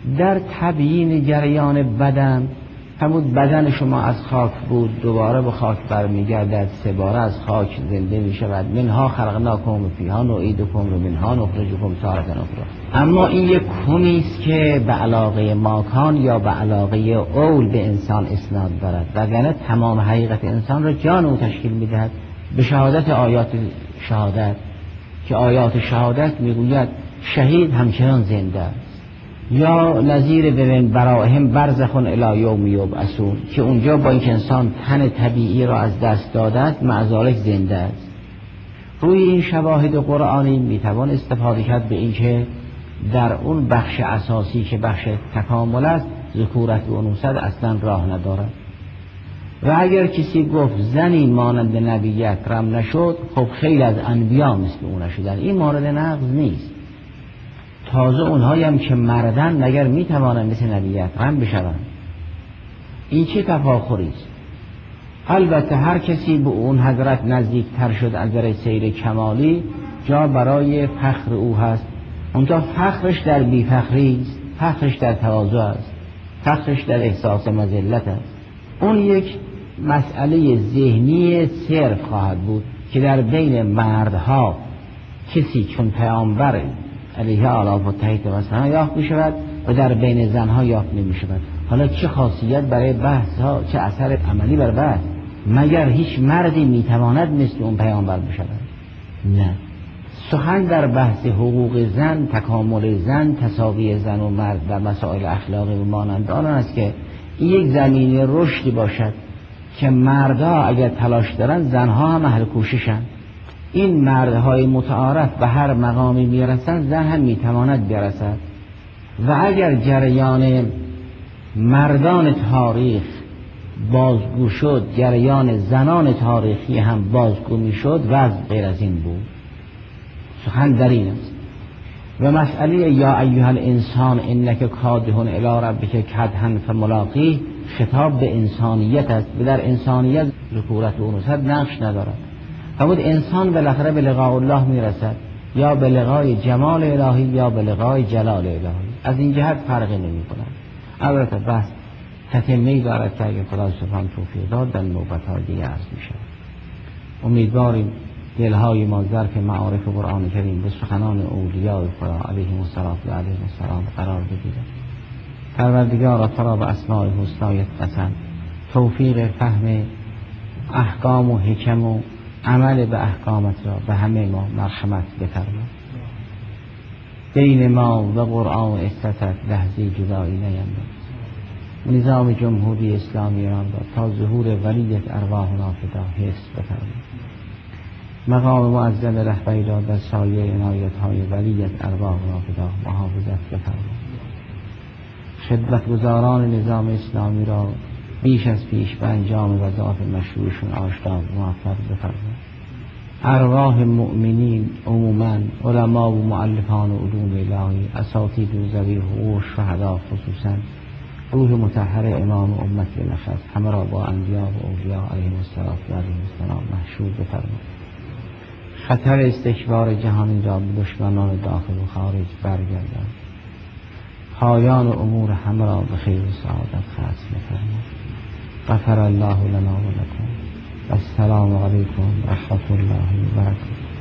در تبیین جریان بدن، همون بدن شما از خاک بود دوباره به خاک برمیگردد، سه باره از خاک زنده می شود. منها خلقناکم و فیها نعیدکم و منها نخرجکم تارة اخری. اما این یک کمی است که به علاقه ماکان یا به علاقه اول به انسان اسناد دارد، وگرنه تمام حقیقت انسان را جان او تشکیل می دهد. به شهادت آیات شهادت که آیات شهادت می گوید شهید همچنان زنده است، یا نظیر ببین برائهم برزخ الی یوم یبعثون، که اونجا با اینکه انسان تن طبیعی را از دست داده است معذالک زنده است. روی این شواهد قرآنی میتوان استفاده کرد به اینکه در اون بخش اساسی که بخش تکامل است ذکورت و انوثت اصلا راه ندارد. و اگر کسی گفت زنی مانند نبی اکرم نشد، خب خیلی از انبیا مثل اون نشدن، این مورد نقض نیست. تازه اونهایی هم که مردن مگر میتوانند مثل نبی اکرم بشوند؟ این چه تفاخری است؟ البته هر کسی به اون حضرت نزدیکتر شد از در سیر کمالی جا برای فخر او هست. اونجا فخرش در بیفخری است، فخرش در تواضع است، فخرش در احساس مذلت است. اون یک مسئله ذهنی صرف خواهد بود که در بین مردها کسی چون پیامبر علیه آلاف و تحیط وسلم یافت می شود و در بین زنها یافت نمی شود. حالا چه خاصیت برای بحث ها، چه اثر عملی بر بحث؟ مگر هیچ مردی می تواند مثل اون پیامبر بشود؟ نه. سخن در بحث حقوق زن، تکامل زن، تساوی زن و مرد در مسائل اخلاقی و مانند آن است که این یک زمینه رشدی باشد که مردها اگر تلاش دارن زنها هم اهل کوششن. این مردهای متعارف به هر مقامی میرسند زن هم میتواند برسد. و اگر جریان مردان تاریخ بازگو شد، جریان زنان تاریخی هم بازگو میشد، وضع غیر از این بود. سخن در این است. و مسئله یا ایها الانسان انک کادح الی ربک کدحا فملاقیه خطاب به انسانیت است و در انسانیت ذکورت و انوثت نقش ندارد. فرمود انسان بالاخره به لقاء الله میرسد، یا به لقای جمال الهی یا به لقای جلال الهی. از این جهت فرقی نمی کند. البته بس تتمه‌ای دارد که اگر خدا سبحانه توفیق داد در نوبت‌های دیگه عرض میشه. امیدواریم دلهای ما ظرف معارف قرآن کریم به سخنان اولیاء خدا علیهم الصلاة و علیهم السلام قرار بگیرد. پروردگارا تو را به اسماء حسنایت قسم توفیق فهم احکام و حکم و عمل به احکامت را به همه ما مرحمت بفرما. بین ما و قرآن و استتت لحظی جدایی نینداز. نظام جمهوری اسلامی ایران را تا ظهور ولیت ارواحنا فدا حفظ بفرما. مقام معظم رهبری را در سایه عنایت‌های ولیت ارواحنا فدا محافظت بفرما. خدمتگزاران نظام اسلامی را بیش از پیش به انجام وظایف مشروعشون آشنا موفق بفرما. ارواح مؤمنین عموما، علما و مؤلفان علوم الهی، اساتید و ذوی حقوق شهدا خصوصا، روح مطهر امام امت بنفس همه را با انبیا و اولیاء علیهم السلام محشور بفرما. خطر استکبار جهانی را به دشمنان داخل و خارج برگردان. پایان امور همه را به خیر و سعادت ختم بفرما. غفر الله لنا و لکم. السلام علیکم و رحمت الله و برکاته.